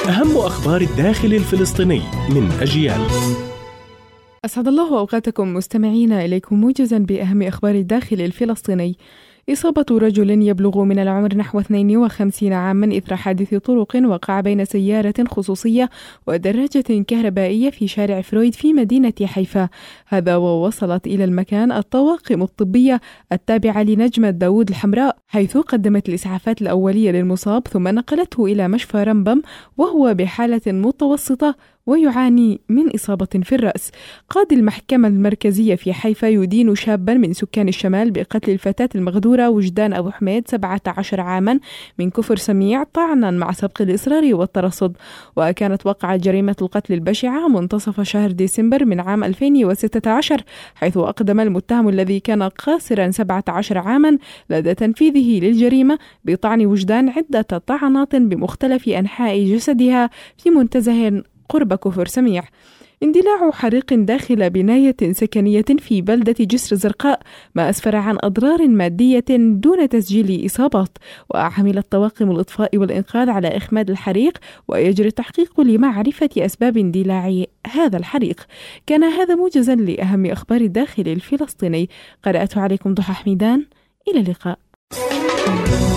أهم أخبار الداخل الفلسطيني من أجيال. أسعد الله أوقاتكم مستمعين، إليكم موجزا بأهم أخبار الداخل الفلسطيني. إصابة رجل يبلغ من العمر نحو 52 عاما إثر حادث طرق وقع بين سيارة خصوصية ودراجة كهربائية في شارع فرويد في مدينة حيفا. هذا ووصلت إلى المكان الطواقم الطبية التابعة لنجمة داود الحمراء، حيث قدمت الإسعافات الأولية للمصاب ثم نقلته إلى مشفى رمبم وهو بحالة متوسطة ويعاني من إصابة في الرأس. قاضي المحكمة المركزية في حيفا يدين شابا من سكان الشمال بقتل الفتاة المغدورة وجدان أبو حميد 17 عاما من كفر سميع طعنا مع سبق الإصرار والترصد. وكانت وقعت جريمة القتل البشعة منتصف شهر ديسمبر من عام 2016، حيث أقدم المتهم الذي كان قاصرا 17 عاما لدى تنفيذه للجريمة بطعن وجدان عدة طعنات بمختلف أنحاء جسدها في منتزه قرب كفر سميع. اندلاع حريق داخل بناية سكنية في بلدة جسر زرقاء ما أسفر عن أضرار مادية دون تسجيل إصابات، وعملت طواقم الإطفاء والإنقاذ على إخماد الحريق ويجري التحقيق لمعرفة أسباب اندلاع هذا الحريق. كان هذا موجزا لأهم أخبار الداخل الفلسطيني، قرأت عليكم ضحى حميدان. إلى اللقاء.